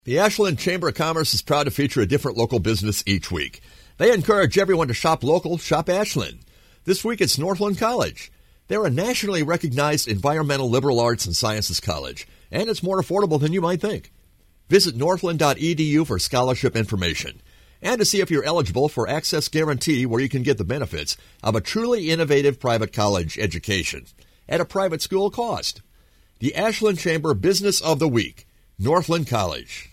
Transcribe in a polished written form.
The Ashland Chamber of Commerce is proud to feature a different local business each week. They encourage everyone to shop local, shop Ashland. This week it's Northland College. They're a nationally recognized environmental liberal arts and sciences college, and it's more affordable than you might think. Visit northland.edu for scholarship information and to see if you're eligible for Access Guarantee, where you can get the benefits of a truly innovative private college education at a private school cost. The Ashland Chamber Business of the Week, Northland College.